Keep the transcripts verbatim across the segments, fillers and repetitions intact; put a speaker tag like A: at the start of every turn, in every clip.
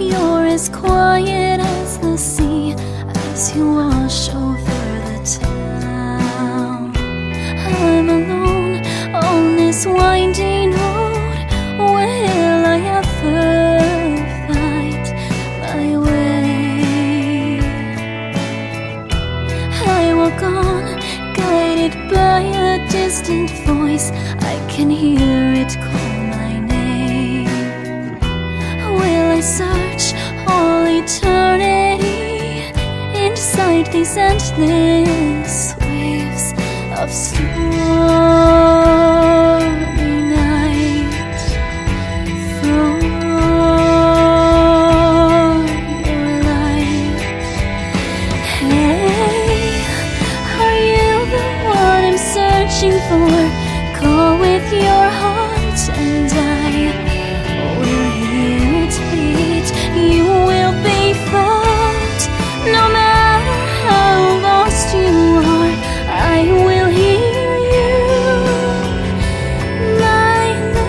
A: You're as quiet as the sea as you wash over the town. I'm alone on this winding road. Will I ever find my way? I walk on, guided by a distant voice. I can hear it call my name. Will I search all eternity inside these endless waves of stormy night from your light? Hey, are you the one I'm searching for? Call with your heart and I will hear it beat. You will be found no matter how lost you are. I will hear you, my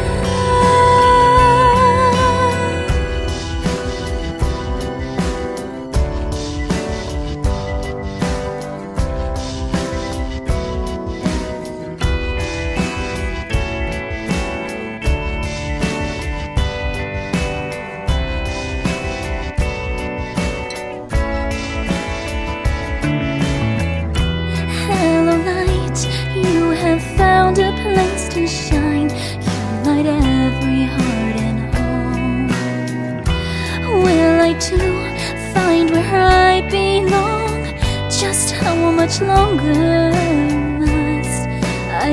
A: found a place to shine. You light every heart and home. Will I too find where I belong? Just how much longer must I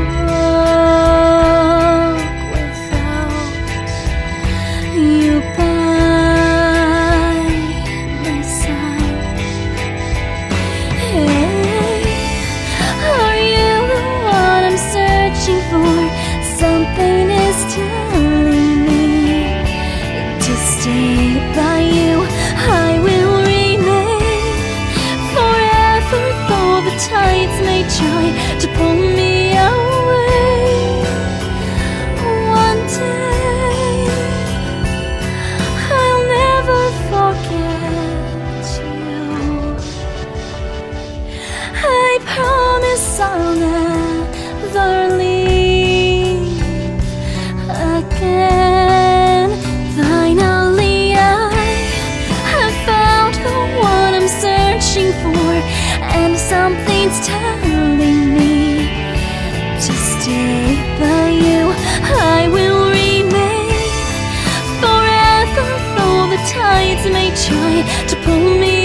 A: walk without you by my side? Hey, for something is telling me to stay by you. I will remain forever, though the tides may try to pull me away. One day I'll never forget you. I promise I'll never leave again. Finally I have found the one I'm searching for, and something's telling me to stay by you. I will remain forever, though the tides may try to pull me